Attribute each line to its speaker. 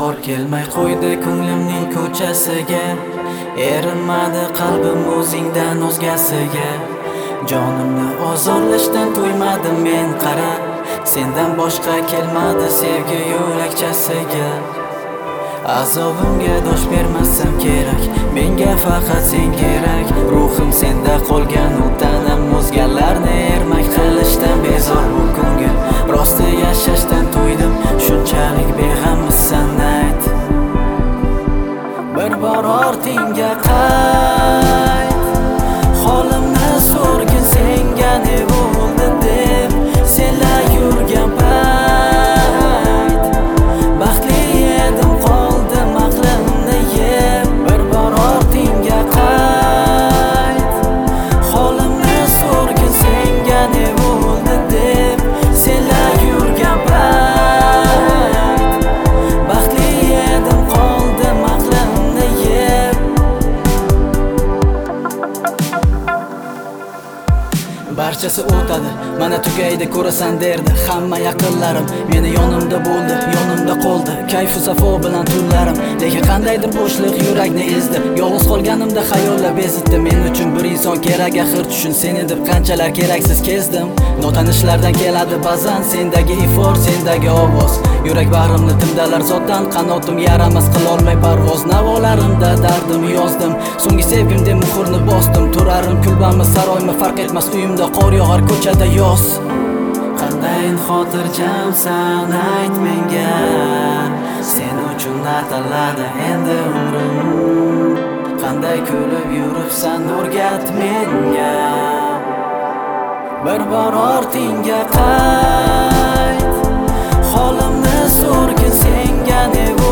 Speaker 1: bahor kelmay qo'ydi ko'nglimning ko'chasiga. Erinmadi qalbim o'zingdan o'zgasiga. Jonimni ozorlashdan to'ymadim men qara. Sendan boshqa kelmadi sevgi yo'lakchasiga. Azobimga dosh bermasam kerak, menga faqat sen kerak. Ruhim senda qolgan, u tanam o'zgalarni ermak qilishdan bezor bu ko'ngil. Rosti yashashdan to'ydim, shunchalik beg'ammisan ayt. Bir bor ortingga qayt, holimni so'rgin senga ne bo'ldi deb. Senla yurgan payt baxtli edim, qoldim aqlimni yeb. Bir bor ortingga qayt, holimni so'rgin senga ne bo'ldi deb. Senla yurgan payt baxtli edim, qoldim aqlimni yeb. Barchasi o'tadi, mana tugaydi ko'rasan derdi hamma yaqinlarim. Meni yonimda bo'ldi, yonimda qoldi kayfu safo bilan tunlarim. Lekin qandaydir bo'shliq yurakni ezdi. Yolg'iz qolganimda xayollar bezitdi. Men uchun bir inson kerak, axir tushun seni deb qanchalar keraksiz kezdim. Notanishlardan keladi ba'zan sendagi ifor, sendagi ovoz. Yurak bag'rimni timdalar zotdan, qanotim yaramas qilolmay parvoz. Navolarimda dardim yozdim, so'nggi sevgimda muhrni bosdim. Turarim kulbami saroymi farq etmas, uyimda qor yog'ar, ko'chada yoz. Qandayin xotirjamsan ayt menga, sen uchun ataladi endi umrim. Qanday kulib yuribsan o'rgat menga. Bir bor ortingga qayt, holimni so'rgin senga ne